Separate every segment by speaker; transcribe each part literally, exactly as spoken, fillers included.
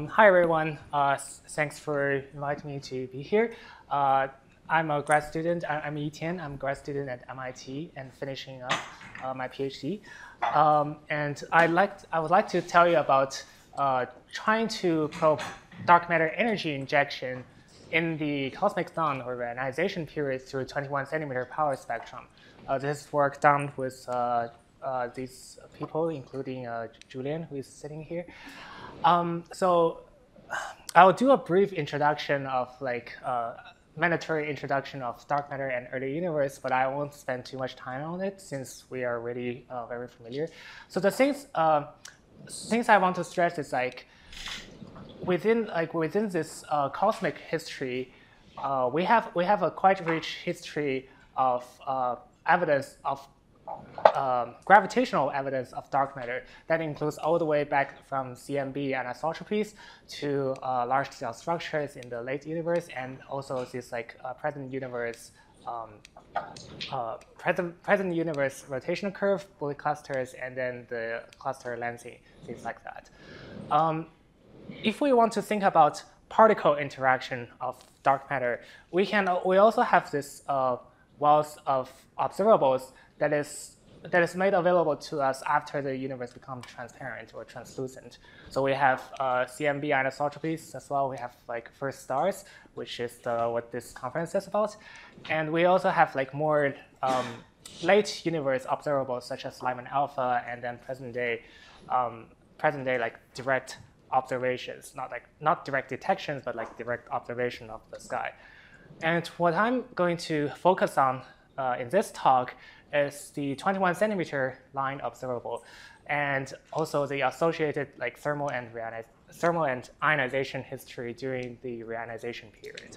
Speaker 1: Um, hi, everyone. Uh, thanks for inviting me to be here. Uh, I'm a grad student. I'm Yi Tian. I'm a grad student at M I T and finishing up uh, my PhD. Um, and I'd like, I would like to tell you about uh, trying to probe dark matter energy injection in the cosmic dawn or ionization period through twenty-one centimeter power spectrum. Uh, this is work done with uh, uh, these people, including uh, Julian, who is sitting here. Um, so I'll do a brief introduction of like uh, mandatory introduction of dark matter and early universe, but I won't spend too much time on it since we are already uh, very familiar. So the things uh, things I want to stress is like within like within this uh, cosmic history, uh, we have we have a quite rich history of uh, evidence of um, gravitational evidence of dark matter that includes all the way back from C M B anisotropies to uh, large scale structures in the late universe, and also this like uh, present universe um, uh, present present universe rotational curve, bullet clusters, and then the cluster lensing, things like that. Um, if we want to think about particle interaction of dark matter, we can we also have this uh, wealth of observables that is that is made available to us after the universe becomes transparent or translucent. So we have uh, C M B anisotropies as well. We have like first stars, which is the, what this conference is about, and we also have like more um, late universe observables such as Lyman alpha, and then present day um, present day like direct observations, not like not direct detections, but like direct observation of the sky. And what I'm going to focus on uh, in this talk is the twenty-one centimeter line observable, and also the associated like thermal and thermal and ionization history during the reionization period.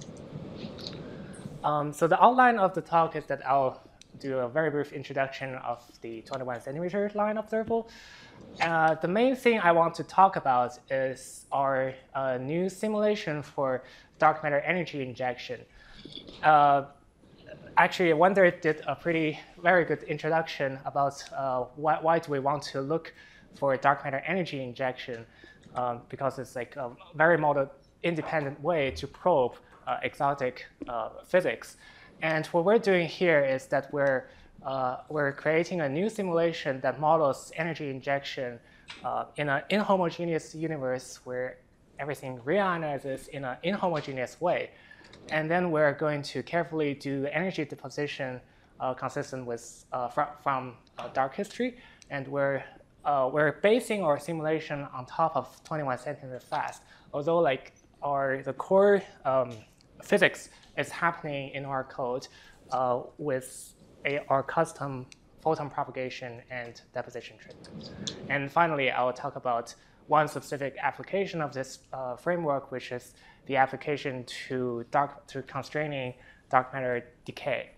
Speaker 1: Um, so the outline of the talk is that I'll do a very brief introduction of the twenty-one centimeter line observable. Uh, the main thing I want to talk about is our uh, new simulation for dark matter energy injection. Uh, actually, Wonder did a pretty very good introduction about uh, why, why do we want to look for dark matter energy injection, um, because it's like a very model independent way to probe uh, exotic uh, physics. And what we're doing here is that we're uh, we're creating a new simulation that models energy injection uh, in an inhomogeneous universe where everything reionizes in an inhomogeneous way. And then we're going to carefully do energy deposition uh, consistent with uh, fr from uh, dark history, and we're uh, we're basing our simulation on top of twenty-one centimeter fast. Although like our the core um, physics is happening in our code uh, with a, our custom photon propagation and deposition trick. And finally, I will talk about one specific application of this uh, framework, which is the application to dark to constraining dark matter decay.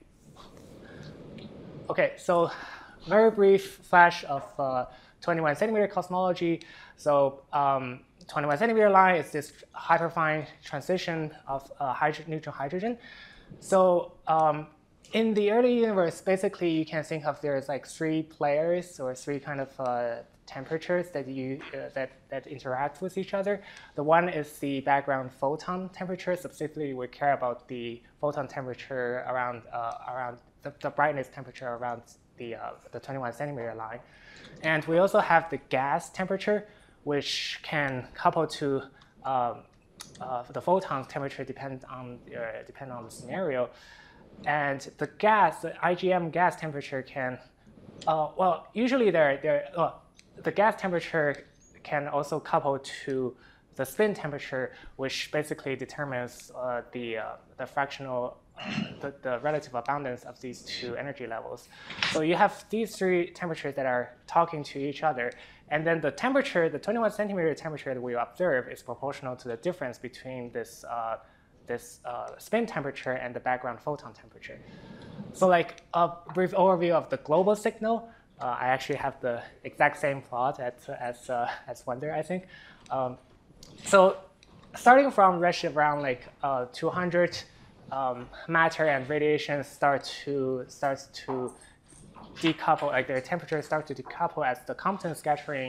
Speaker 1: Okay, so very brief flash of uh, twenty-one centimeter cosmology. So um, twenty-one centimeter line is this hyperfine transition of uh, hydro neutral hydrogen. So um, in the early universe, basically you can think of there's like three players or three kind of uh, temperatures that you uh, that that interact with each other. The one is the background photon temperature. Specifically, we care about the photon temperature around uh, around the, the brightness temperature around the uh, the twenty-one centimeter line, and we also have the gas temperature, which can couple to um, uh, the photon temperature depend on uh, depend on the scenario. And the gas, the I G M gas temperature can, uh, well, usually they're, they're, uh, the gas temperature can also couple to the spin temperature, which basically determines uh, the, uh, the fractional, uh, the, the relative abundance of these two energy levels. So you have these three temperatures that are talking to each other. And then the temperature, the twenty-one centimeter temperature that we observe is proportional to the difference between this uh, this uh, spin temperature and the background photon temperature. So like a brief overview of the global signal. Uh, I actually have the exact same plot as, as, uh, as Wonder, I think. Um, so starting from redshift around like uh, two hundred, um, matter and radiation start to, starts to decouple, like their temperatures start to decouple as the Compton scattering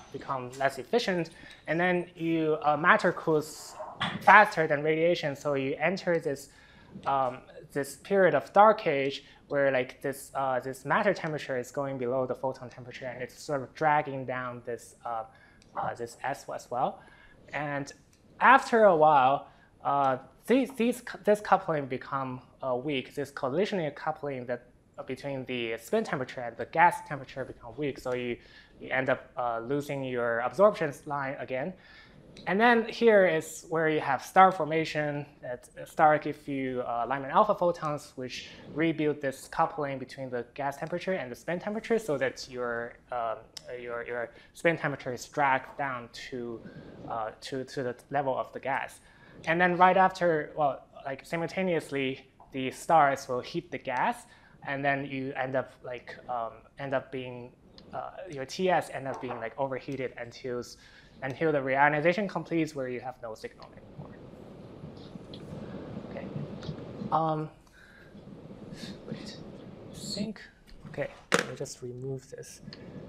Speaker 1: become less efficient. And then you uh, matter cools faster than radiation, so you enter this um, this period of dark age where like this uh, this matter temperature is going below the photon temperature, and it's sort of dragging down this uh, uh, this S as well. And after a while, uh, these, these this coupling become uh, weak. This collisional coupling that uh, between the spin temperature and the gas temperature become weak. So you, you end up uh, losing your absorption line again. And then here is where you have star formation. That star gives you uh, Lyman alpha photons, which rebuild this coupling between the gas temperature and the spin temperature, so that your um, your your spin temperature is dragged down to uh, to to the level of the gas. And then right after, well, like simultaneously, the stars will heat the gas, and then you end up like um, end up being uh, your T S end up being like overheated until until the reionization completes, where you have no signal anymore. Okay. Um, wait. I think. Okay. Let me just remove this.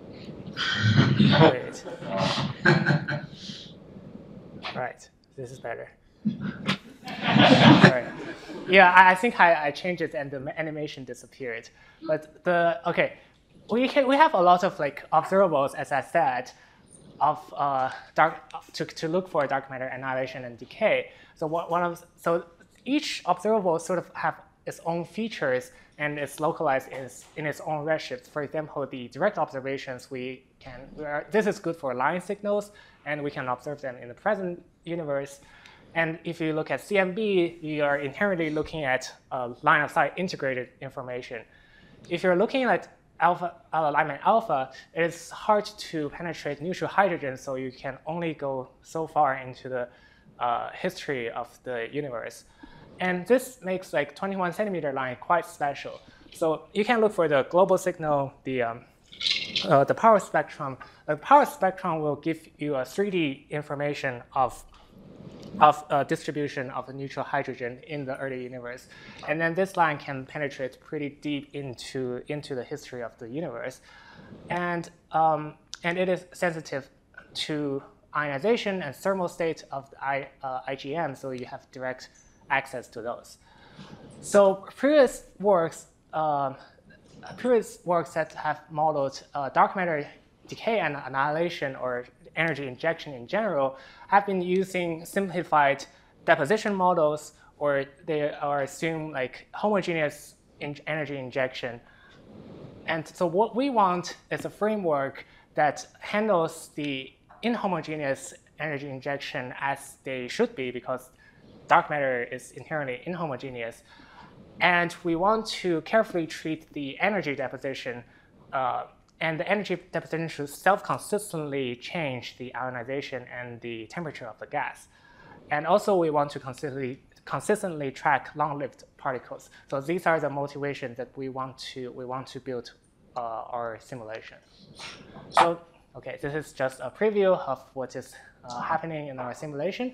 Speaker 1: Wait. Right. This is better. Sorry. Yeah, I, I think I, I changed it and the animation disappeared. But the okay, we can, we have a lot of like observables, as I said, of uh, dark to, to look for dark matter annihilation and decay. So what, one of so each observable sort of have its own features and it's localized in its, in its own redshifts. For example, the direct observations we can we are, this is good for line signals, and we can observe them in the present universe. And if you look at C M B, you are inherently looking at uh, line of sight integrated information. If you're looking at alpha, uh, Lyman alpha, it is hard to penetrate neutral hydrogen, so you can only go so far into the uh, history of the universe. And this makes like twenty-one centimeter line quite special. So you can look for the global signal, the um, uh, the power spectrum. The power spectrum will give you a three D information of of uh, distribution of the neutral hydrogen in the early universe. And then this line can penetrate pretty deep into, into the history of the universe. And, um, and it is sensitive to ionization and thermal state of the I, uh, I G M, so you have direct access to those. So previous works, um, previous works that have modeled uh, dark matter decay and annihilation, or energy injection in general, have been using simplified deposition models, or they are assume like homogeneous in energy injection. And so what we want is a framework that handles the inhomogeneous energy injection as they should be, because dark matter is inherently inhomogeneous. And we want to carefully treat the energy deposition, uh, and the energy deposition should self-consistently change the ionization and the temperature of the gas. And also we want to consistently, consistently track long-lived particles. So these are the motivations that we want to, we want to build uh, our simulation. So, okay, this is just a preview of what is uh, happening in our simulation.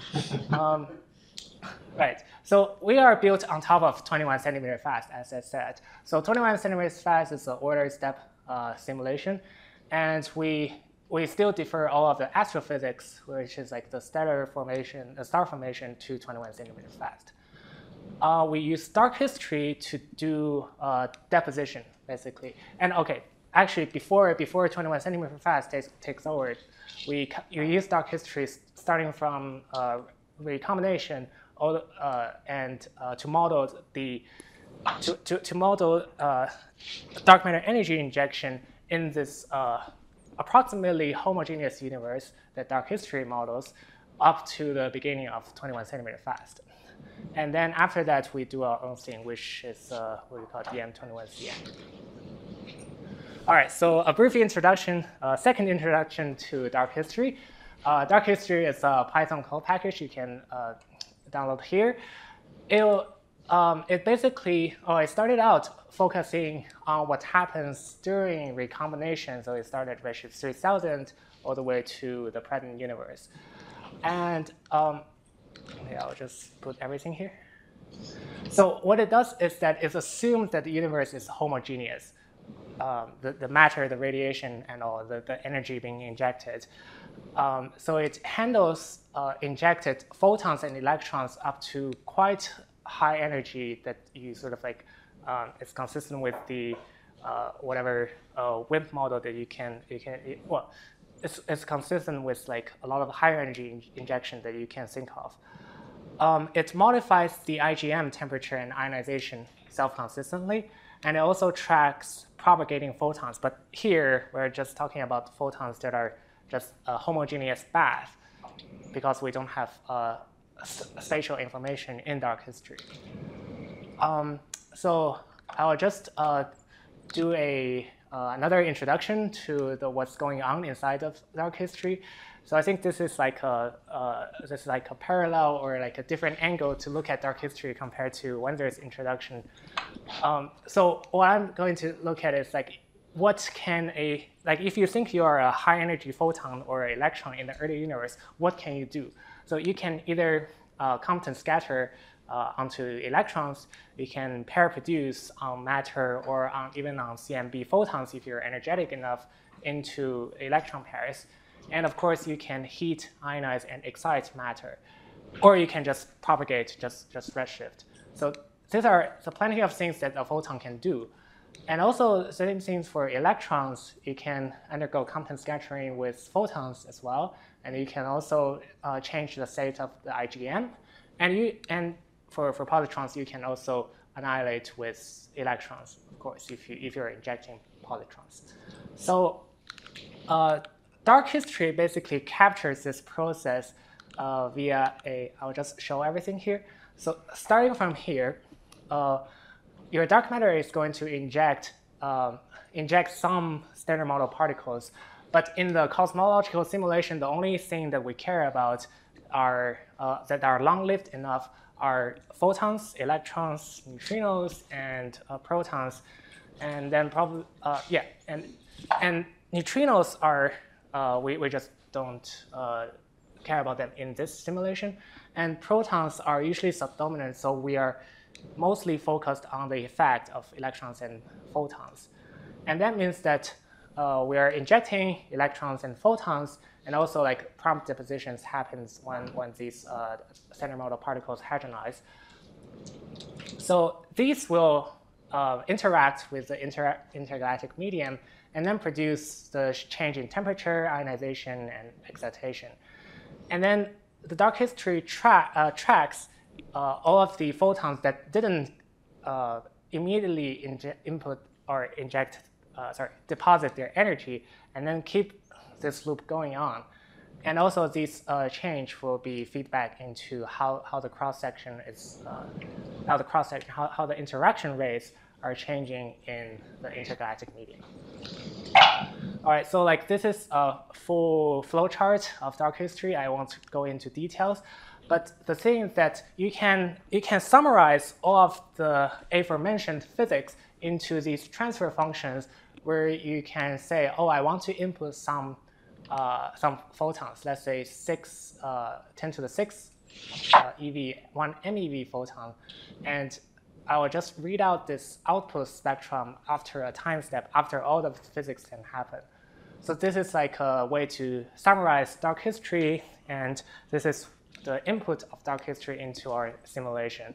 Speaker 1: Um, Right, so we are built on top of twenty-one centimeter fast, as I said. So twenty-one centimeters fast is an order step uh, simulation, and we we still defer all of the astrophysics, which is like the stellar formation, the star formation, to twenty-one centimeters fast. Uh, we use dark history to do uh, deposition, basically. And okay, actually, before before twenty-one centimeter fast takes takes over, we you use dark history starting from uh, recombination. All, uh, and uh, to model the to, to, to model uh, dark matter energy injection in this uh, approximately homogeneous universe that dark history models up to the beginning of twenty-one centimeter fast. And then after that, we do our own thing, which is uh, what we call D M twenty-one C M. All right, so a brief introduction, uh, second introduction to dark history. Uh, dark history is a Python code package you can uh, download here. It'll, um, it basically, oh, it started out focusing on what happens during recombination. So it started redshift three thousand all the way to the present universe. And um, yeah, I'll just put everything here. So what it does is that it assumes that the universe is homogeneous. um, the, the matter, the radiation, and all the, the energy being injected. Um, so it handles uh, injected photons and electrons up to quite high energy that you sort of like, um, it's consistent with the uh, whatever uh, WIMP model that you can, you can it, well, it's, it's consistent with like a lot of higher energy in injection that you can think of. Um, it modifies the I G M temperature and ionization self-consistently, and it also tracks propagating photons. But here, we're just talking about photons that are just a homogeneous bath because we don't have uh, spatial information in dark history. Um, so I'll just uh, do a, uh, another introduction to the, what's going on inside of dark history. So I think this is like a uh, this is like a parallel or like a different angle to look at dark history compared to Wenzer's introduction. Um, so what I'm going to look at is like what can a like if you think you are a high energy photon or electron in the early universe, what can you do? So you can either uh, Compton scatter uh, onto electrons, you can pair produce on matter or on, even on C M B photons if you're energetic enough into electron pairs. And of course, you can heat, ionize, and excite matter. Or you can just propagate, just, just redshift. So these are so plenty of things that a photon can do. And also, certain things for electrons, you can undergo Compton scattering with photons as well. And you can also uh, change the state of the I G M. And, you, and for, for positrons, you can also annihilate with electrons, of course, if, you, if you're injecting positrons. So uh, dark history basically captures this process uh, via a, I'll just show everything here. So starting from here, uh, your dark matter is going to inject, um, inject some standard model particles. But in the cosmological simulation, the only thing that we care about are, uh, that are long-lived enough are photons, electrons, neutrinos, and uh, protons. And then probably, uh, yeah, and, and neutrinos are, Uh, we, we just don't uh, care about them in this simulation. And protons are usually subdominant, so we are mostly focused on the effect of electrons and photons. And that means that uh, we are injecting electrons and photons, and also like prompt depositions happens when, when these uh, standard model particles hadronize. So these will uh, interact with the inter intergalactic medium and then produce the change in temperature, ionization, and excitation. And then the dark history tra uh, tracks uh, all of the photons that didn't uh, immediately input or inject, uh, sorry, deposit their energy, and then keep this loop going on. And also, this uh, change will be feedback into how, how the cross section is, uh, how the cross section, how, how the interaction rates are changing in the intergalactic medium. All right, so like this is a full flowchart of dark history. I won't go into details, but the thing is that you can you can summarize all of the aforementioned physics into these transfer functions, where you can say, oh, I want to input some uh, some photons, let's say six, uh, ten to the six uh, E V, one M E V photon, and I will just read out this output spectrum after a time step, after all the physics can happen. So this is like a way to summarize dark history, and this is the input of dark history into our simulation.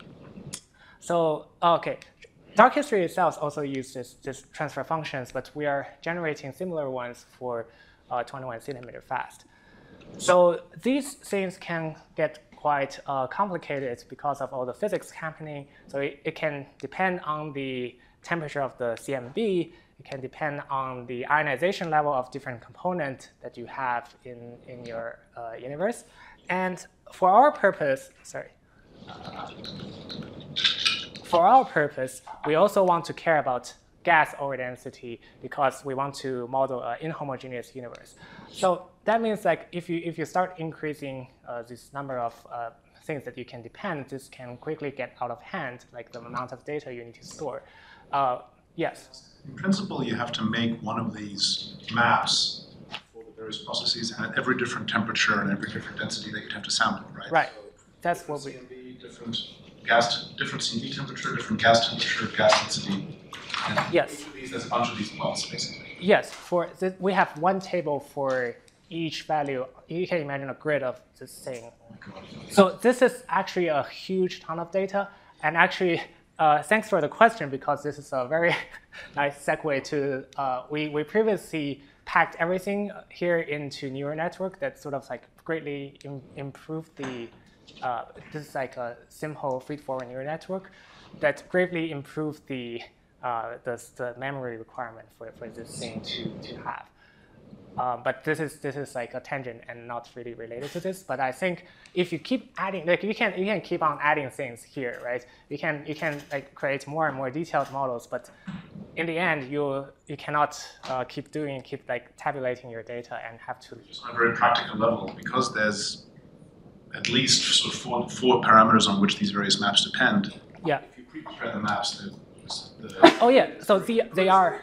Speaker 1: So, okay, dark history itself also uses this transfer functions, but we are generating similar ones for uh, twenty-one centimeter fast. So these things can get quite uh, complicated because of all the physics happening. So it, it can depend on the temperature of the C M B. It can depend on the ionization level of different components that you have in, in your uh, universe. And for our purpose, sorry, uh, for our purpose, we also want to care about gas overdensity because we want to model an inhomogeneous universe. So that means like if you if you start increasing uh, this number of uh, things that you can depend, this can quickly get out of hand, like the amount of data you need to store. Uh, yes?
Speaker 2: In principle, you have to make one of these maps for the various processes at every different temperature and every different density that you'd have to sample, right?
Speaker 1: Right.
Speaker 2: So
Speaker 1: that's what we...
Speaker 2: C M B, different gas, different C M B temperature, different gas temperature, gas density. And
Speaker 1: Yes.
Speaker 2: each of these, there's a bunch of these plots, basically.
Speaker 1: Yes, for th we have one table for each value. You can imagine a grid of this thing.
Speaker 2: Oh my God.
Speaker 1: So this is actually a huge ton of data. And actually, uh, thanks for the question, because this is a very nice segue to, uh, we, we previously packed everything here into neural network that sort of like greatly im improved the, uh, this is like a simple feed-forward neural network that greatly improved the, uh, the, the memory requirement for, for this thing to, to have. Um, but this is this is like a tangent and not really related to this. But I think if you keep adding, like you can you can keep on adding things here, right? You can you can like create more and more detailed models, but in the end, you you cannot uh, keep doing keep like tabulating your data and have to.
Speaker 2: Just on a very practical level, because there's at least sort of four, four parameters on which these various maps depend.
Speaker 1: Yeah.
Speaker 2: If you pre-prepare the maps, the, the
Speaker 1: oh yeah. So the they are.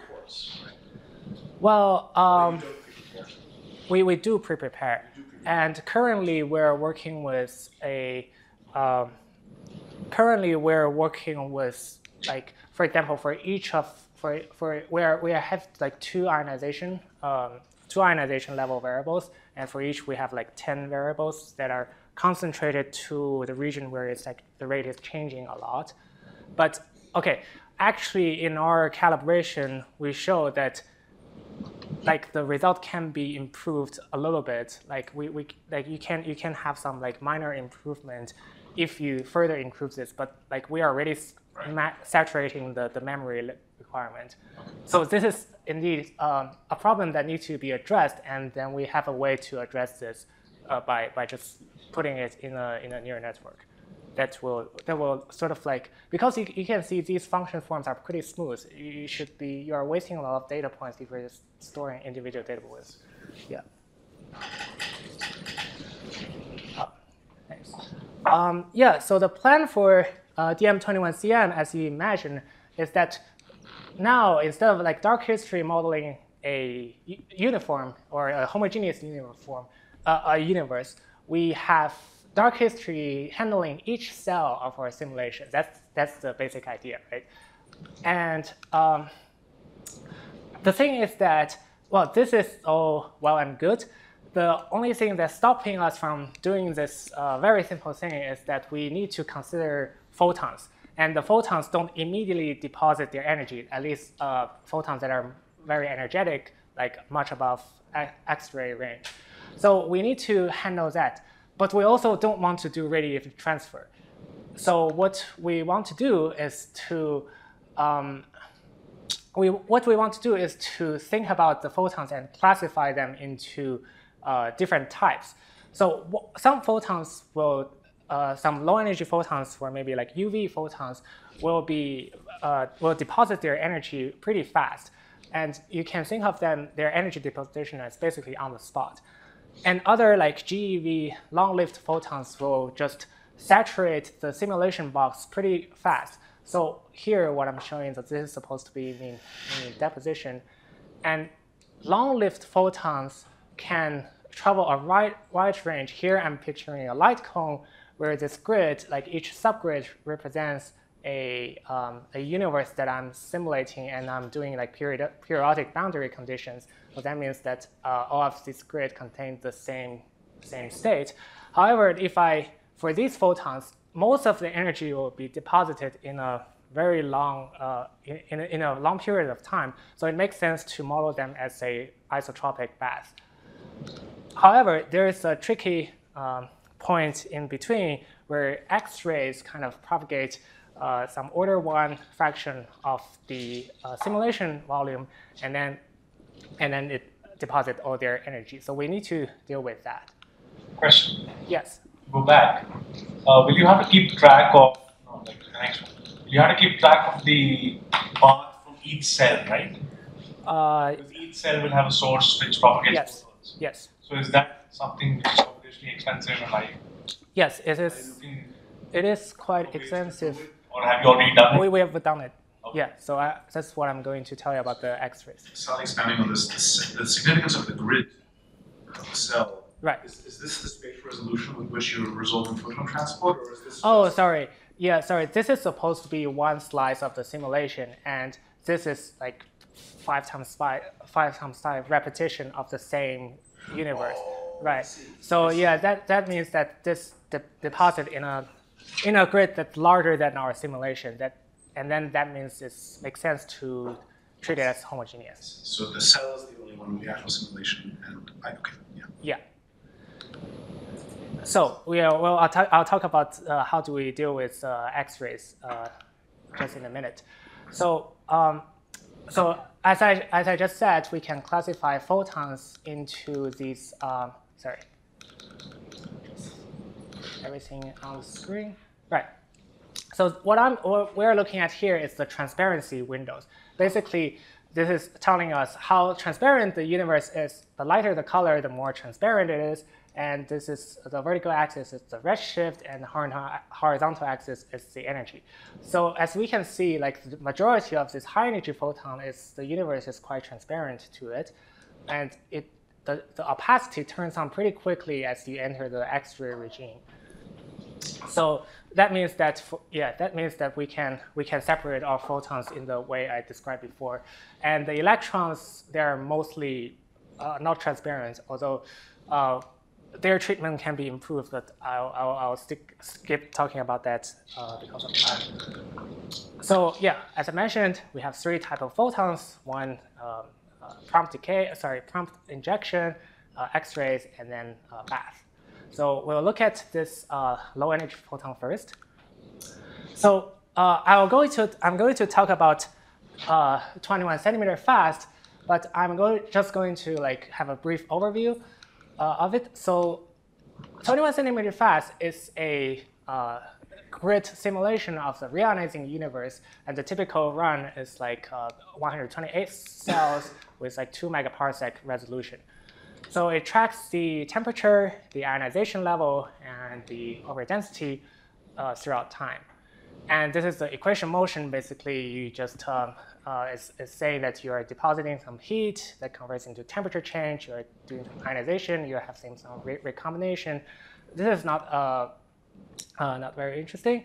Speaker 1: Well. Um, We, we do pre-prepare, and currently we're working with a, um, currently we're working with like, for example, for each of, for, for where we have like two ionization, um, two ionization level variables, and for each we have like ten variables that are concentrated to the region where it's like the rate is changing a lot. But okay, actually in our calibration, we show that like the result can be improved a little bit. Like we, we like you can you can have some like minor improvement if you further improve this. But like we are already saturating the, the memory requirement. So this is indeed um, a problem that needs to be addressed, and then we have a way to address this uh, by by just putting it in a in a neural network. That will that will sort of like, because you, you can see these function forms are pretty smooth. You should be you are wasting a lot of data points if you're just storing individual data points. Yeah. Oh, thanks. Um, yeah. So the plan for uh, D M twenty-one C M, as you imagine, is that now instead of like dark history modeling a uniform or a homogeneous uniform, uh, a universe, we have dark history handling each cell of our simulation. That's, that's the basic idea, right? And um, the thing is that, well, this is all well and good. The only thing that's stopping us from doing this uh, very simple thing is that we need to consider photons. And the photons don't immediately deposit their energy, at least uh, photons that are very energetic, like much above X-ray range. So we need to handle that. But we also don't want to do radiative transfer. So what we want to do is to, um, we, what we want to do is to think about the photons and classify them into uh, different types. So some photons will, uh, some low energy photons, or maybe like U V photons, will be, uh, will deposit their energy pretty fast. And you can think of them, their energy deposition as basically on the spot. And other like G E V long-lived photons will just saturate the simulation box pretty fast. So here what I'm showing is that this is supposed to be in, in deposition. And long-lived photons can travel a wide, wide range. Here I'm picturing a light cone where this grid, like each subgrid represents a, um, a universe that I'm simulating, and I'm doing like period, periodic boundary conditions. So that means that uh, all of this grid contains the same, same state. However, if I, for these photons, most of the energy will be deposited in a very long, uh, in, in, a, in a long period of time. So it makes sense to model them as a isotropic bath. However, there is a tricky um, point in between where X-rays kind of propagate uh, some order one fraction of the uh, simulation volume, and then and then it deposits all their energy. So we need to deal with that.
Speaker 3: Question.
Speaker 1: Yes.
Speaker 3: Go back. Uh, will you have to keep track of, no, like the next one. You have to keep track of the path from each cell, right?
Speaker 1: Uh,
Speaker 3: because each cell will have a source which propagates
Speaker 1: yes.
Speaker 3: photons.
Speaker 1: Yes.
Speaker 3: So is that something which is obviously expensive, and like?
Speaker 1: Yes, it is. It is quite expensive.
Speaker 3: Or have you already done it?
Speaker 1: We, we have done it.
Speaker 3: Okay.
Speaker 1: Yeah, so I, that's what I'm going to tell you about the X-rays.
Speaker 2: Slightly expanding on this, the, the significance of the grid of the cell.
Speaker 1: Right.
Speaker 2: Is, is this the spatial resolution with which you're resolving photon transport, or is this?
Speaker 1: Oh, sorry. Yeah, sorry. This is supposed to be one slice of the simulation, and this is like five times five, five times five repetition of the same universe, right? So yeah, that, that means that this de deposit in a in a grid that's larger than our simulation. That and then that means it makes sense to treat it as homogeneous.
Speaker 2: So the cell is the only one with the actual simulation, and I, okay, yeah.
Speaker 1: Yeah. So we are, well, I'll, talk, I'll talk about uh, how do we deal with uh, X-rays uh, just in a minute. So, um, so as I as I just said, we can classify photons into these. Um, sorry, everything on the screen, right? So what I'm what we're looking at here is the transparency windows. Basically, this is telling us how transparent the universe is. The lighter the color, the more transparent it is. And this is the vertical axis is the redshift, and the horizontal axis is the energy. So as we can see, like the majority of this high energy photon is the universe is quite transparent to it, and it the, the opacity turns on pretty quickly as you enter the X-ray regime. So that means that for, yeah, that means that we can we can separate our photons in the way I described before, and the electrons, they're mostly uh, not transparent, although. Uh, Their treatment can be improved, but I'll, I'll, I'll stick, skip talking about that uh, because of time. So yeah, as I mentioned, we have three types of photons: one um, uh, prompt decay, sorry, prompt injection, uh, X-rays, and then uh, bath. So we'll look at this uh, low energy photon first. So uh, I'll go to I'm going to talk about uh, twenty-one centimeter fast, but I'm going just going to like have a brief overview. Uh, of it. So twenty-one centimeter fast is a uh, grid simulation of the reionizing universe, and the typical run is like uh, one hundred twenty-eight cells with like two megaparsec resolution. So it tracks the temperature, the ionization level, and the overdensity uh, throughout time. And this is the equation motion. Basically, you just um, uh, it's, it's saying that you are depositing some heat that converts into temperature change. You're doing some ionization. You're having some re recombination. This is not uh, uh, not very interesting.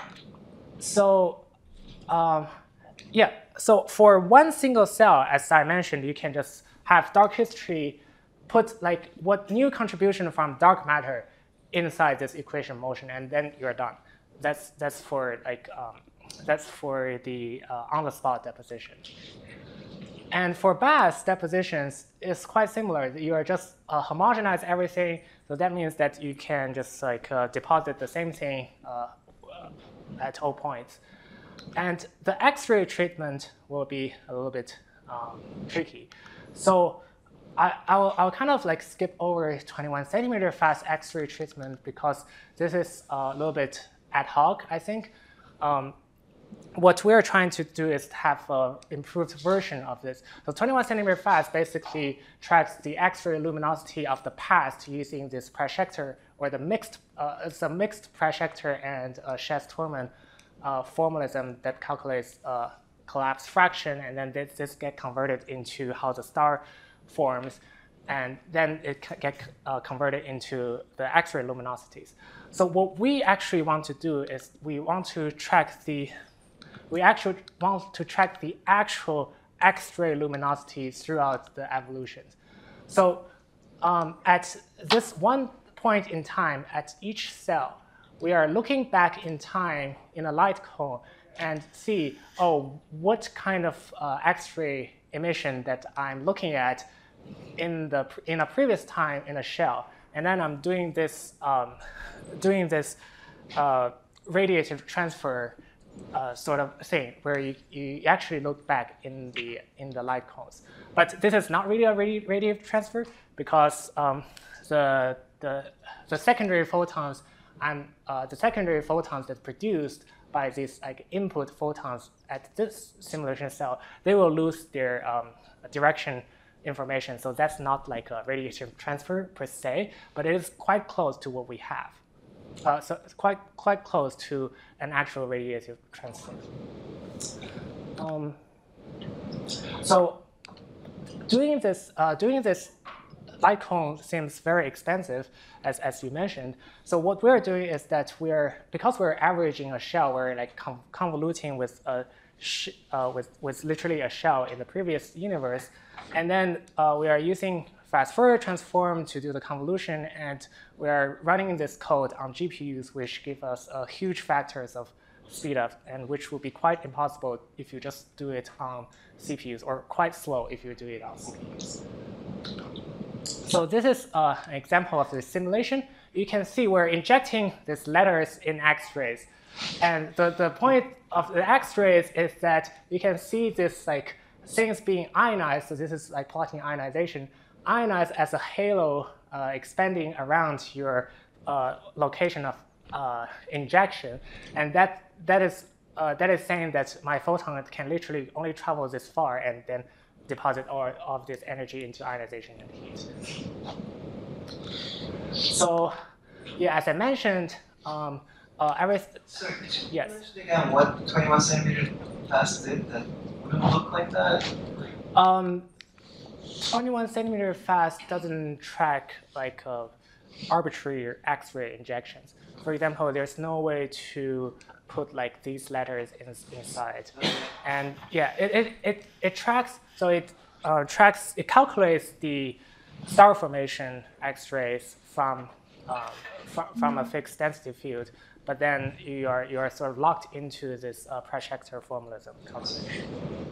Speaker 1: So um, yeah. So for one single cell, as I mentioned, you can just have dark history, put like what new contribution from dark matter inside this equation motion, and then you're done. That's that's for like um, that's for the uh, on-the-spot deposition. And for bath depositions, it's quite similar. You are just uh, homogenize everything, so that means that you can just like uh, deposit the same thing uh, at all points. And the X-ray treatment will be a little bit um, tricky. So I, I'll, I'll kind of like skip over twenty-one centimeter fast X-ray treatment because this is a little bit ad hoc, I think. Um, what we're trying to do is have an improved version of this. So twenty-one centimeter fast basically tracks the X-ray luminosity of the past using this projector, or the mixed, uh, it's a mixed projector and a Scherz-Thurman uh, formalism that calculates uh, collapse fraction, and then this, this get converted into how the star forms, and then it get uh, converted into the X-ray luminosities. So what we actually want to do is we want to track the, we actually want to track the actual X-ray luminosity throughout the evolutions. So um, at this one point in time, at each cell, we are looking back in time in a light cone and see, oh, what kind of uh, X-ray emission that I'm looking at in the in a previous time in a shell, and then I'm doing this um, doing this uh, radiative transfer uh, sort of thing where you, you actually look back in the in the light cones. But this is not really a radi radiative transfer because um, the the the secondary photons and uh, the secondary photons that produced by these like input photons at this simulation cell, they will lose their um, direction information. So that's not like a radiation transfer per se, but it is quite close to what we have. Uh, so it's quite quite close to an actual radiative transfer. Um, so doing this uh, doing this light cone seems very expensive, as as you mentioned. So what we're doing is that we're because we're averaging a shell, we're like con convoluting with a sh uh, with, with literally a shell in the previous universe. And then uh, we are using fast Fourier transform to do the convolution, and we are running this code on G P Us, which give us uh, huge factors of speed up, and which will be quite impossible if you just do it on C P Us, or quite slow if you do it on C P Us. So this is uh, an example of the simulation. You can see we're injecting these letters in X-rays. And the, the point of the X-rays is that you can see this like things being ionized. So this is like plotting ionization, ionized as a halo uh, expanding around your uh, location of uh, injection. And that, that, is, uh, that is saying that my photon can literally only travel this far and then deposit all of this energy into ionization and heat. So, yeah, as I mentioned, um, uh, every
Speaker 4: So could you
Speaker 1: yes.
Speaker 4: mention again what twenty-one centimeter fast did that wouldn't look like that?
Speaker 1: Um, twenty-one centimeter fast doesn't track like uh, arbitrary X-ray injections. For example, there's no way to put like these letters in, inside. And yeah, it, it, it, it tracks, so it uh, tracks, it calculates the star formation X-rays from, um, from, from a fixed density field, but then you are, you are sort of locked into this uh, Praschecter formalism calculation.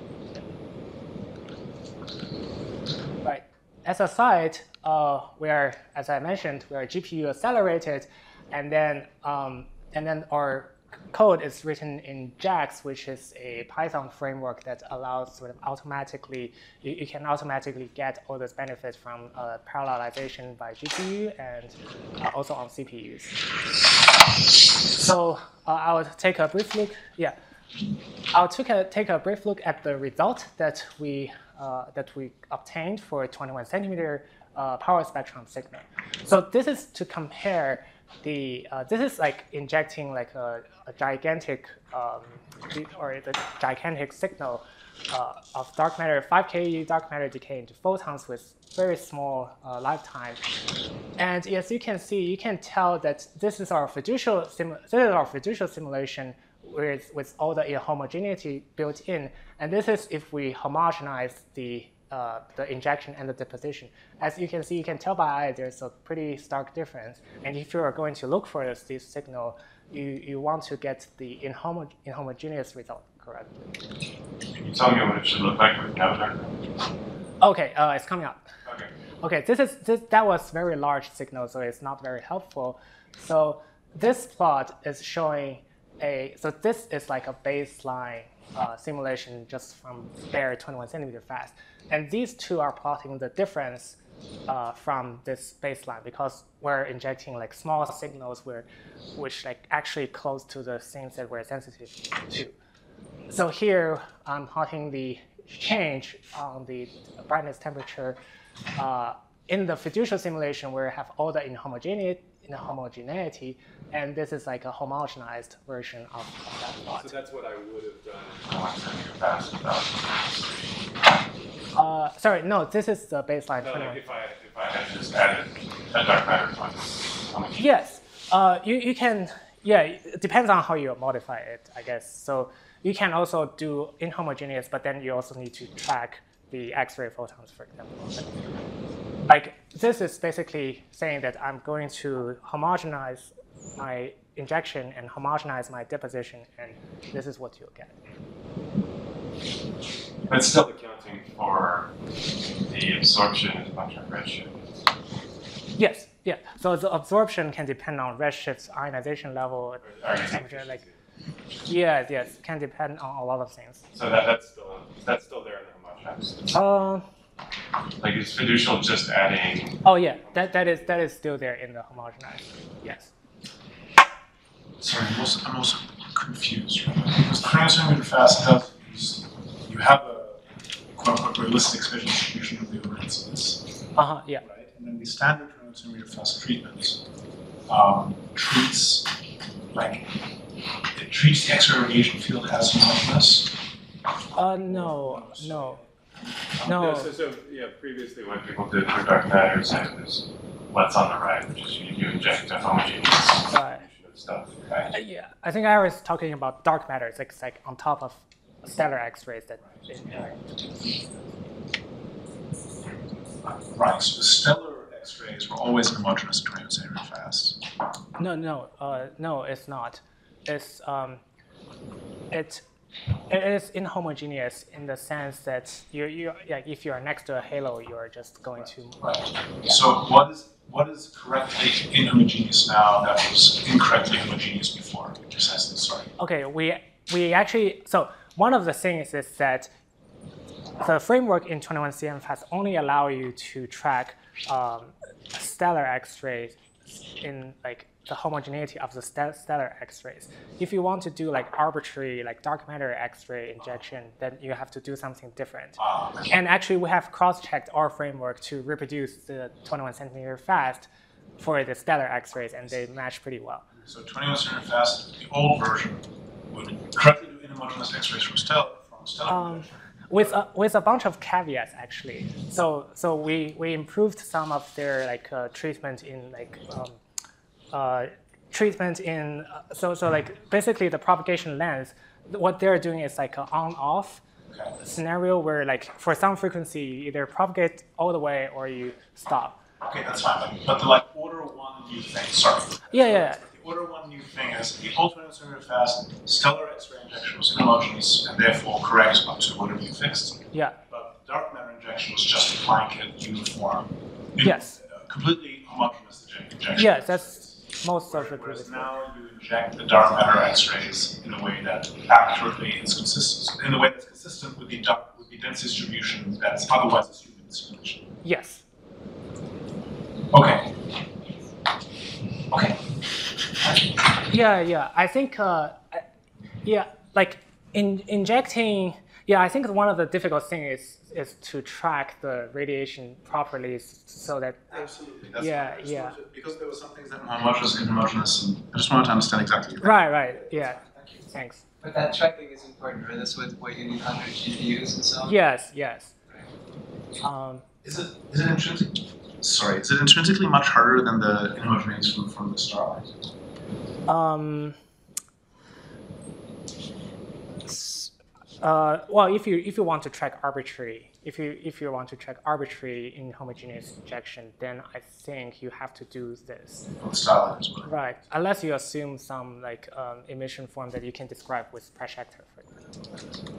Speaker 1: Right. As a side, uh, we are, as I mentioned, we are G P U accelerated, and then um, and then our code is written in JAX, which is a Python framework that allows sort of automatically, you, you can automatically get all those benefits from uh, parallelization by G P U and uh, also on C P Us. So uh, I'll take a brief look. Yeah, I'll take a, take a brief look at the result that we uh, that we obtained for a twenty-one centimeter uh, power spectrum signal. So this is to compare the, uh, this is like injecting like a, a gigantic, um, or the gigantic signal uh, of dark matter, five K E dark matter decay into photons with very small uh, lifetime. And as you can see, you can tell that this is our fiducial, sim this is our fiducial simulation with, with all the inhomogeneity built in. And this is if we homogenize the Uh, the injection and the deposition. As you can see, you can tell by eye, there's a pretty stark difference. And if you are going to look for this, this signal, you, you want to get the inhomo inhomogeneous result correctly.
Speaker 5: Can you tell me what it should look like with no dark matter?
Speaker 1: Okay, uh, it's coming up.
Speaker 5: Okay.
Speaker 1: Okay, this is this that was very large signal, so it's not very helpful. So this plot is showing a, so this is like a baseline uh, simulation just from bare twenty-one centimeter fast. And these two are plotting the difference uh, from this baseline because we're injecting like small signals where, which like actually close to the things that we're sensitive to. So here I'm plotting the change on the brightness temperature uh, in the fiducial simulation where we have all the inhomogeneity, inhomogeneity, and this is like a homogenized version of, of that plot.
Speaker 6: So that's what I would have done.
Speaker 5: twenty-one centimeter fast without.
Speaker 1: Uh, sorry, no, this is the baseline.
Speaker 5: No, like if I if I had just added a dark matter plot, how much?
Speaker 1: Yes, uh, you you can. Yeah, it depends on how you modify it, I guess. So you can also do inhomogeneous, but then you also need to track the X-ray photons, for example. Like this is basically saying that I'm going to homogenize my injection and homogenize my deposition, and this is what you'll get.
Speaker 5: But still accounting for the absorption as much of redshift.
Speaker 1: Yes, yeah. So the absorption can depend on redshift, ionization level, temperature. Like, yeah, yes, can depend on a lot of things.
Speaker 5: So that, that's still that's still there in the homogenized.
Speaker 1: Uh,
Speaker 5: Like is fiducial just adding?
Speaker 1: oh yeah, that that is that is still there in the homogenized. Yes.
Speaker 2: Sorry, I'm also, I'm also confused, right? Because twenty centimeter fast does is you have a quote unquote realistic spatial distribution of the overincidence,
Speaker 1: Uh huh. Yeah.
Speaker 2: right? And then the standard twenty centimeter fast treatment um, treats like it treats the X-ray radiation field as homogeneous.
Speaker 1: Uh no, no,
Speaker 5: No,
Speaker 1: no.
Speaker 5: so, so yeah, previously what people did for dark matter is it was what's on the right, which is you, you inject a homogeneous
Speaker 1: Right.
Speaker 5: distribution of stuff.
Speaker 1: Uh,
Speaker 5: Right?
Speaker 1: yeah, I think I was talking about dark matter. It's like, it's like on top of stellar X-rays that.
Speaker 2: Right. So the stellar X-rays were always homogeneous at twenty-one centimeter fast.
Speaker 1: No, no, uh, no, it's not. It's um, it. It is inhomogeneous in the sense that you you like if you are next to a halo, you are just going to.
Speaker 2: Right. So what is what is correctly inhomogeneous now that was incorrectly homogeneous before? Precisely. Sorry.
Speaker 1: Okay, we we actually so one of the things is that the framework in twenty-one C M fast only allow you to track um, stellar X-rays in like the homogeneity of the stellar X-rays. If you want to do like arbitrary like dark matter X-ray injection, then you have to do something different. And actually, we have cross-checked our framework to reproduce the twenty-one centimeter fast for the stellar X-rays, and they match pretty well.
Speaker 2: So twenty-one centimeter fast, the old version, would correctly do inhomogeneous X-rays from stellar from stellar.
Speaker 1: Um, with a, with a bunch of caveats actually. So so we we improved some of their like uh, treatment in like. Um, Uh, treatment in uh, so so like basically the propagation length. What they're doing is like an on-off
Speaker 2: Okay.
Speaker 1: scenario where like for some frequency you either propagate all the way or you stop.
Speaker 2: Okay, that's fine. But, but the like order one new thing. Sorry.
Speaker 1: Yeah, yeah,
Speaker 2: The order one new thing is the old twenty-one centimeter fast stellar X-ray injection was inhomogeneous and therefore correct up to whatever you fixed.
Speaker 1: yeah.
Speaker 2: But dark matter injection was just a blanket uniform.
Speaker 1: Yes.
Speaker 2: Uh, completely homogeneous injection.
Speaker 1: Yes, that's most of the
Speaker 2: Whereas
Speaker 1: previous.
Speaker 2: now you inject the dark matter X-rays in a way that accurately is consistent, in a way that's consistent with the dark, with the dense distribution that's otherwise assumed in the simulation.
Speaker 1: Yes.
Speaker 2: Okay. Okay.
Speaker 1: Yeah, yeah. I think, uh, I- yeah, like in injecting. Yeah, I think one of the difficult things is is to track the radiation properly so that.
Speaker 2: Absolutely. That's
Speaker 1: Yeah,
Speaker 2: fine. I just
Speaker 1: yeah.
Speaker 2: wanted to- because there were some things that were homogeneous and inhomogeneous, and I just wanted to understand exactly.
Speaker 1: Right, right. Yeah.
Speaker 2: Thank you.
Speaker 1: Thanks.
Speaker 4: But that tracking is important, right? That's what, what you need one hundred G P Us and so on.
Speaker 1: Yes, yes. Um,
Speaker 2: Is it is it intrinsic? Sorry, is it intrinsically much harder than the inhomogeneous from, from the starlight?
Speaker 1: um, s- uh, well, if you if you want to track arbitrary, if you if you want to track arbitrary inhomogeneous injection, then I think you have to do this.
Speaker 2: From the starlight as well.
Speaker 1: Right, unless you assume some like um, emission form that you can describe with projector, for example.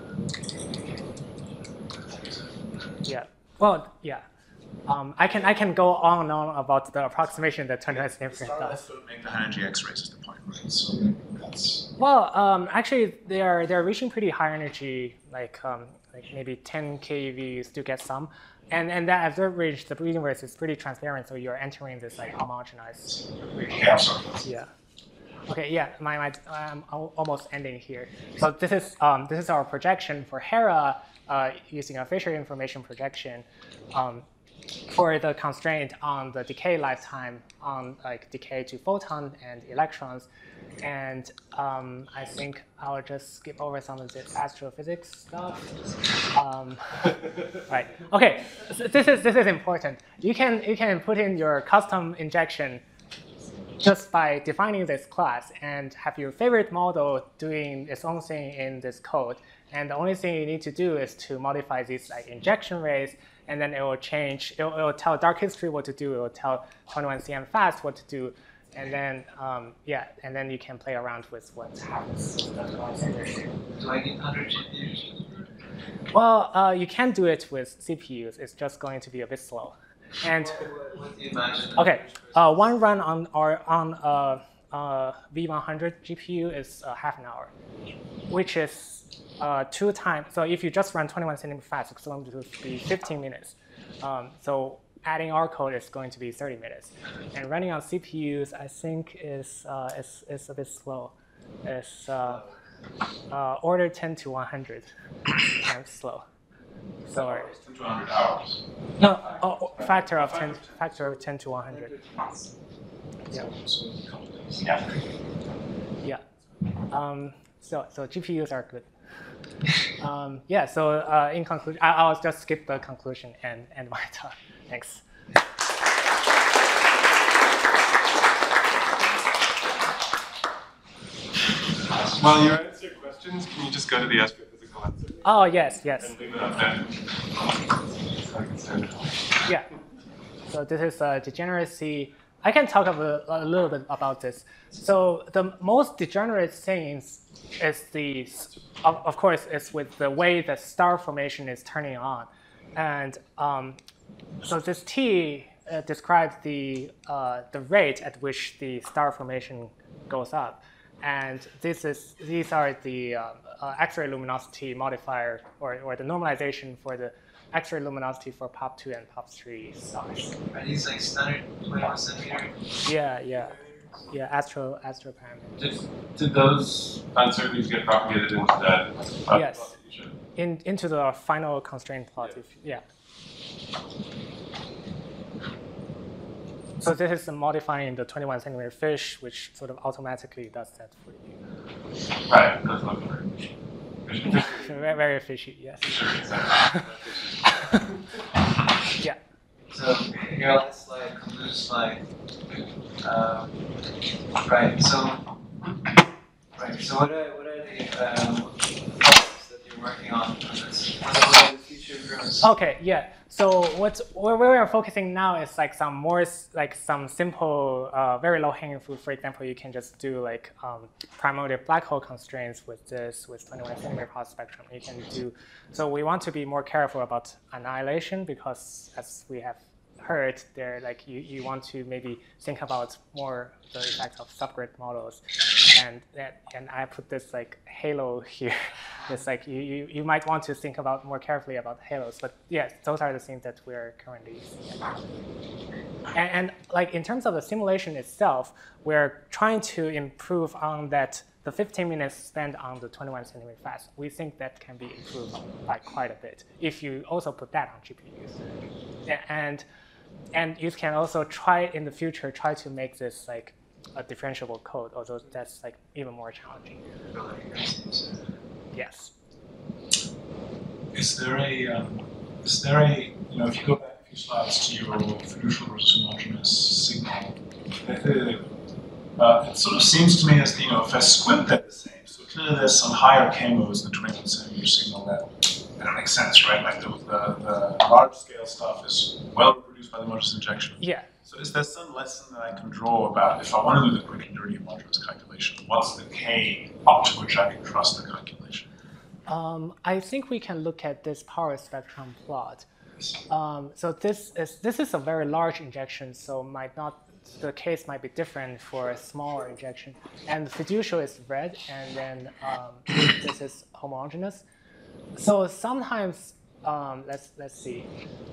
Speaker 1: Yeah. Well, yeah. Um, I can I can go on and on about the approximation that twenty-one
Speaker 2: The
Speaker 1: centimeter
Speaker 2: starlight
Speaker 1: does.
Speaker 2: don't make the high energy X-rays is the point, right? So that's
Speaker 1: Well, um, actually, they are they are reaching pretty high energy, like um, like maybe ten keV to get some, and and that at that range, the universe is pretty transparent, so you're entering this like homogenized.
Speaker 2: okay. I'm sorry.
Speaker 1: Yeah. Okay. Yeah. My, my I'm al- almost ending here. So this is um, this is our projection for Hera uh, using a Fisher information projection. Um, for the constraint on the decay lifetime on like decay to photon and electrons. And um, I think I'll just skip over some of this astrophysics stuff. Um, right. Okay. So this is this is important. You can you can put in your custom injection just by defining this class and have your favorite model doing its own thing in this code. And the only thing you need to do is to modify these like injection rates, and then it will change. It will, it will tell dark history what to do. It will tell twenty-one C M fast what to do, and then um, yeah, and then you can play around with what happens.
Speaker 4: Do I need one hundred G P Us?
Speaker 1: Well, uh, you can do it with C P Us. It's just going to be a bit slow. And
Speaker 4: What, what do you imagine?
Speaker 1: okay, uh, one run on our on uh, uh, V one hundred G P U is uh, half an hour, which is uh, two times. So if you just run twenty-one centimeter fast, it's going to be fifteen minutes. Um, so adding our code is going to be thirty minutes, and running on C P Us, I think is uh, is is a bit slow. It's uh, uh, order ten to one hundred times slow. Sorry.
Speaker 2: ten to one hundred hours.
Speaker 1: No, oh, factor of ten, factor of ten to one hundred. Yeah.
Speaker 2: So a couple days.
Speaker 1: Yeah. Yeah. Um, so so G P Us are good. Um, yeah. So uh, in conclusion, I, I'll just skip the conclusion and end my talk. Thanks.
Speaker 5: While you answer questions, can you just go to the astrophysics
Speaker 1: Oh, yes, yes.
Speaker 5: And leave it up there. So I can send it.
Speaker 1: Yeah. So this is uh, degeneracy. I can talk a, a little bit about this. So the most degenerate things is the, of, of course, is with the way the star formation is turning on. And um, so this T uh, describes the, uh, the rate at which the star formation goes up. And this is, these are the uh, uh, X-ray luminosity modifier, or, or the normalization for the X-ray luminosity for P O P two and P O P three stars.
Speaker 4: Are these like standard twenty-one centimeter?
Speaker 1: Yeah, yeah, yeah. Astro, astro parameters.
Speaker 5: Did, did those uncertainties get propagated into that? Uh,
Speaker 1: Yes.
Speaker 5: plot that you showed?
Speaker 1: In into the final constraint plot.
Speaker 5: Yeah.
Speaker 1: If, yeah. So this is modifying the twenty-one centimeter fish, which sort of automatically does that for you.
Speaker 5: Right, it does look very fishy. Fishy,
Speaker 1: Very, very fishy, yes.
Speaker 5: fishy, exactly.
Speaker 1: Yeah.
Speaker 4: So your last slide, conclusion slide. Um, right. So right. So what are what are the um, projects that you're working on? on this? What are the future improvements?
Speaker 1: Okay, yeah. So what's where we are focusing now is like some more s- like some simple, uh, very low hanging fruit. For example, you can just do like um, primordial black hole constraints with this with twenty-one centimeter Hawk spectrum. You can do. So we want to be more careful about annihilation because, as we have heard, there like you, you want to maybe think about more the effects of subgrid models, and that and I put this like halo here. It's like you, you, you might want to think about more carefully about halos, but yes, those are the things that we're currently using. And, and like in terms of the simulation itself, we're trying to improve on that the fifteen minutes spent on the twenty-one centimeter fast. We think that can be improved by quite a bit if you also put that on G P Us. And and you can also try in the future try to make this like a differentiable code, although that's like even more challenging. Yes.
Speaker 2: Is there a, um, is there a, you know, if you go back a few slides to your fiducial versus homogeneous signal, it, uh, it sort of seems to me as, you know, if I squint they're the same. So clearly there's some higher K M Os in the twenty-one centimeter signal that, that makes sense, right? Like the, the, the large scale stuff is well reproduced by the homogeneous injection.
Speaker 1: Yeah.
Speaker 2: So is there some lesson that I can draw about if I want to do the quick and dirty homogeneous calculation? What's the K up to which I can trust the calculation?
Speaker 1: Um, I think we can look at this power spectrum plot. Um, so this is this is a very large injection, so might not the case might be different for a smaller injection. And fiducial is red, and then um, this is homogeneous. So sometimes um, let's let's see.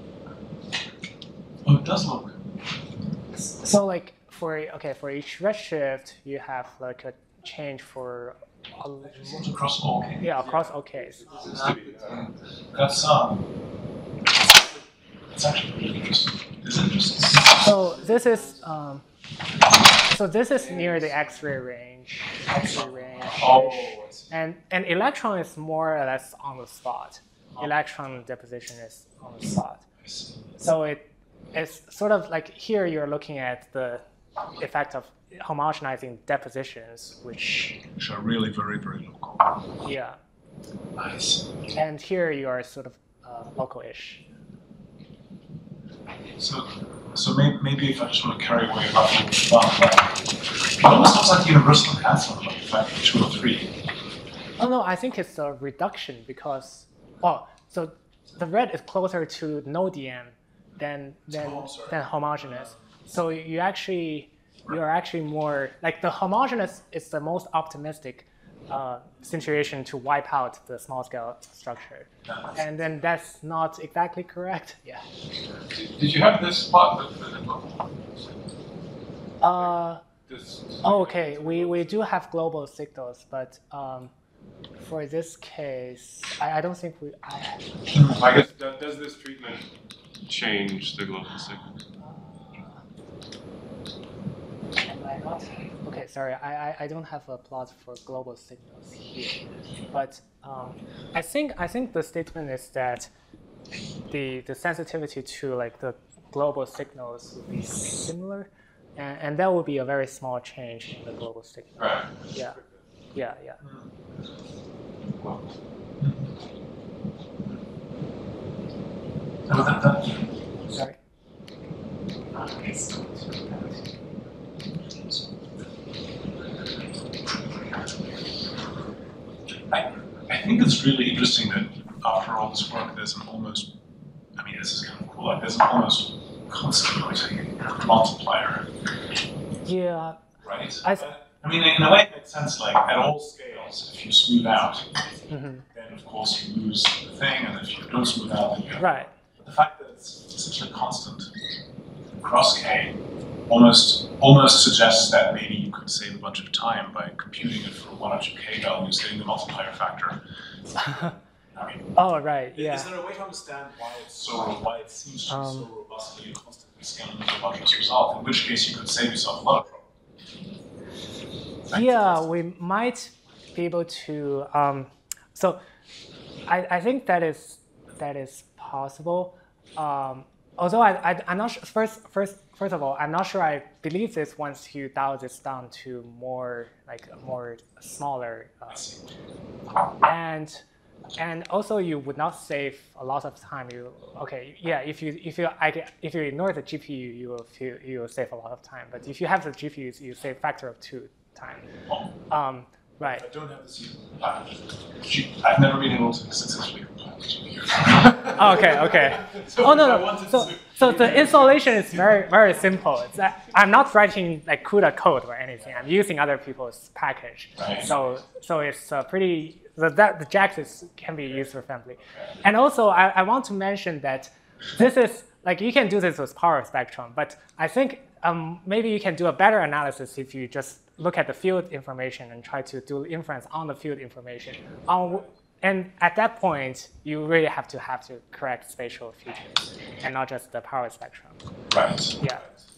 Speaker 2: Oh, it does look.
Speaker 1: So like for okay for each redshift, you have like a change for all,
Speaker 2: It's across all K.
Speaker 1: yeah across all Ks.
Speaker 2: That's um. It's actually really interesting. Is it interesting?
Speaker 1: So this is um, so this is near the X-ray range. X-ray range.
Speaker 2: Oh, I see.
Speaker 1: And and electron is more or less on the spot. Electron deposition is on the spot.
Speaker 2: I see.
Speaker 1: So it it's sort of like here you're looking at the effect of homogenizing depositions, which
Speaker 2: Which are really very, very local.
Speaker 1: yeah,
Speaker 2: I see.
Speaker 1: and here you are sort of uh, local-ish.
Speaker 2: So, so maybe, maybe if I just want to carry away about the fun, right? It almost looks like universal enhancement, like factor two or three.
Speaker 1: Oh no, I think it's a reduction because oh, so the red is closer to no D M than than
Speaker 2: Oh, sorry.
Speaker 1: than homogeneous. So you actually you're actually more like the homogeneous is the most optimistic uh, situation to wipe out the small scale structure, and then that's not exactly correct. Yeah.
Speaker 5: Did, did you have this plot? The, the, the,
Speaker 1: Uh,
Speaker 5: this,
Speaker 1: oh, okay, we, we do have global signals, but um, for this case, I, I don't think we. I,
Speaker 5: I guess does, does this treatment change the global signals?
Speaker 1: Am I not? Okay, sorry, I, I, I don't have a plot for global signals here, but um, I think I think the statement is that the the sensitivity to like the global signals would be similar, and, and that would be a very small change in the global signal.
Speaker 5: Right.
Speaker 1: Yeah, yeah, yeah.
Speaker 5: Well,
Speaker 2: No, that, that,
Speaker 1: Sorry.
Speaker 2: I, I think it's really interesting that after all this work, there's an almost, I mean, this is kind of cool, like there's an almost constituting multiplier,
Speaker 1: Yeah.
Speaker 2: right?
Speaker 1: I-
Speaker 2: But, I mean, in a way, it makes sense, like at all scales, if you smooth out,
Speaker 1: hmm
Speaker 2: then of course you lose the thing, and if you don't smooth out, then you have.
Speaker 1: Right.
Speaker 2: But the fact that it's such a constant across K almost almost suggests that maybe you could save a bunch of time by computing it for one or two K values, getting the multiplier factor. I mean,
Speaker 1: Oh, right. Yeah.
Speaker 2: is there a way to understand why it's so why it seems to be
Speaker 1: Um,
Speaker 2: so robustly and constantly scaling to a homogeneous result? In which case you could save yourself a lot of trouble. Right?
Speaker 1: Yeah, we might be able to. Um, so, I, I think that is that is possible. Um, although I, I I'm not sure, first first first of all I'm not sure I believe this once you dial this down to more like a more smaller uh,
Speaker 2: I see.
Speaker 1: and and also you would not save a lot of time. You okay? Yeah, if you if you I, get- if you ignore the G P U, you will feel you will save a lot of time. But if you have the G P Us, you save factor of two time. Um, right.
Speaker 2: I don't have this either. Uh, G- I've never been able to successfully compile the G P U.
Speaker 1: Oh, okay, okay.
Speaker 2: So
Speaker 1: Oh no,
Speaker 2: if I
Speaker 1: no.
Speaker 2: wanted
Speaker 1: So
Speaker 2: to-
Speaker 1: so the installation is very very simple. It's that I'm not writing like CUDA code or anything. I'm using other people's package.
Speaker 2: Right.
Speaker 1: So so it's uh, pretty the that the JAX is can be user friendly. And also I, I want to mention that this is like you can do this with power spectrum, but I think um, maybe you can do a better analysis if you just look at the field information and try to do inference on the field information. On, and at that point, you really have to have to correct spatial features and not just the power spectrum.
Speaker 2: Right.
Speaker 1: Yeah.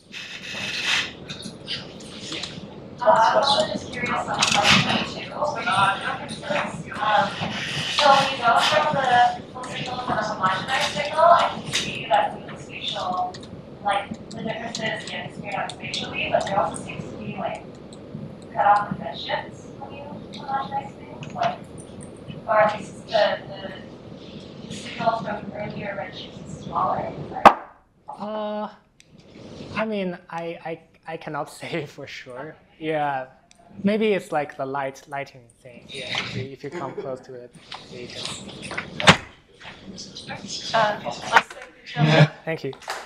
Speaker 6: Uh, I'm also just curious on question two. Um, so when you go from the full signal to the homogenized signal, I can see that the spatial, like the differences get figured out spatially, but there also seems to be like cutoff conventions when you homogenize things, like, or at least the, the, the signals from earlier redshifts is smaller. Right?
Speaker 1: Uh, I mean, I, I, I cannot say for sure. Yeah. Maybe it's like the light lighting thing. Yeah. If you, if you come close to it, you can.
Speaker 6: Uh, let's say,
Speaker 1: Thank you.